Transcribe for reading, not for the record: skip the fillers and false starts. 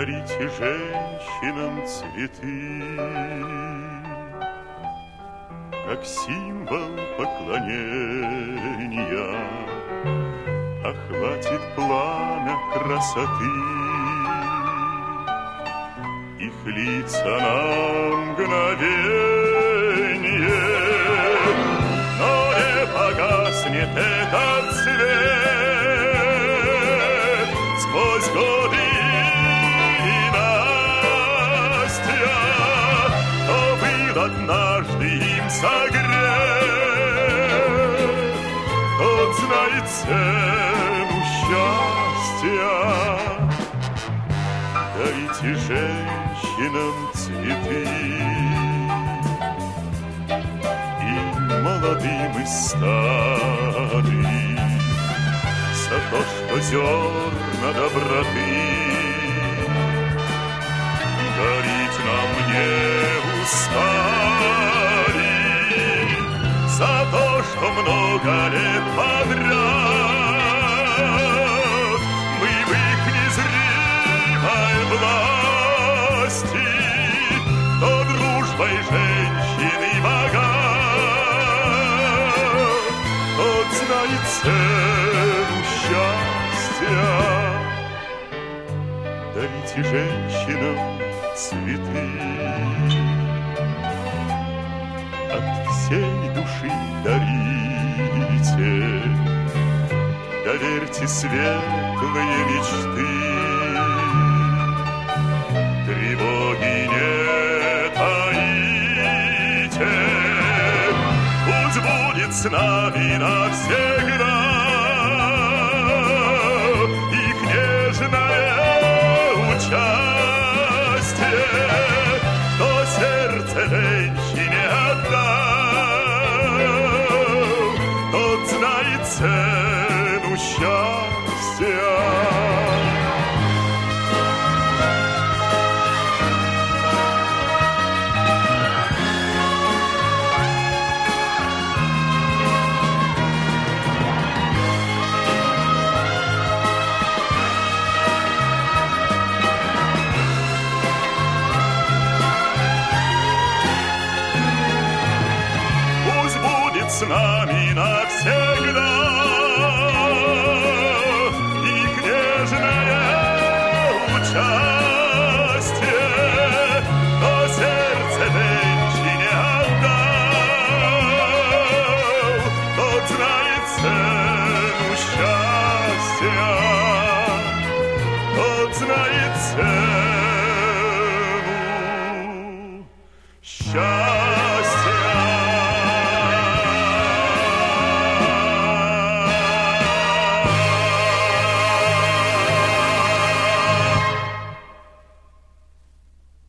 дарите женщинам цветы, как символ поклонения, охватит пламя красоты. Их лица на мгновенье, но не погаснет этот цвет сквозь годы и Настя, кто был однажды им согрет, тот знает цену счастья. Дарите женщинам цветы, и молодым, и старым, за то, что зерна доброты дарить нам не устали, за то, что много лет подряд мы в их незримой власти, то дружбой женщины богат, тот знает цену счастья. Дарите женщинам цветы, от всей души дарите, доверьте светлые мечты, тревоги не таите, пусть будет с нами навсегда их нежное участие, кто сердце женщине отдал, тот знает цену счастья. С нами навсегда